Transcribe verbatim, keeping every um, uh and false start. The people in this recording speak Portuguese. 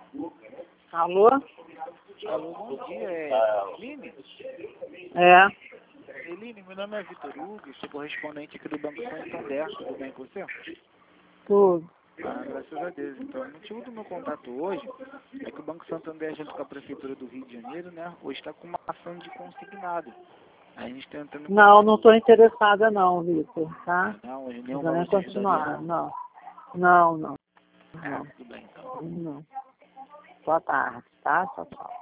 Alô? Alô, bom dia, é Eline? É, Eline, meu nome é Vitor Hugo, sou correspondente aqui do Banco Santander, tudo bem com você? tudo. Ah, graças a Deus. Então, o motivo do meu contato hoje é que o Banco Santander, junto com a Prefeitura do Rio de Janeiro, né, hoje está com uma ação de consignado. A gente está entrando... Não, não estou interessada não, Vitor, tá? Não, hoje nenhum Vamos valor te continuar, ajudaria. não. Não, não, Ah, não, tudo bem, então. não. Boa tarde, tá? Tchau, tchau.